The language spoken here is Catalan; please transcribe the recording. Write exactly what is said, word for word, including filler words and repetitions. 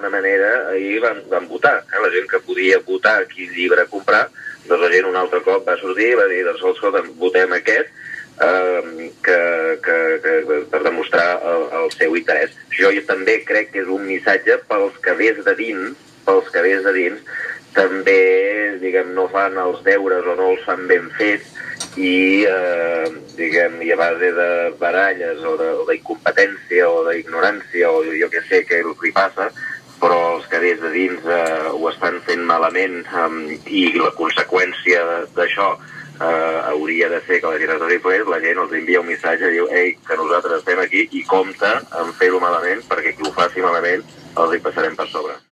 d'alguna manera ahir van, van votar. Eh? La gent que podia votar quin llibre comprar, doncs la gent un altre cop va sortir i va dir, doncs, escolta, votem aquest, eh, que, que, que, per demostrar el, el seu interès. Jo també crec que és un missatge pels que des de dins, pels que des de dins, també, diguem, no fan els deures o no els fan ben fets i, eh, diguem, i a base de baralles o d'incompetència o d'ignorància o jo què sé què és el que li passa, però els que des de dins eh, ho estan fent malament eh, i la conseqüència d'això eh, hauria de ser que la gent es refleix, la gent els envia un missatge i diu, ei, que nosaltres estem aquí i compta en fer-ho malament perquè qui ho faci malament els hi passarem per sobre.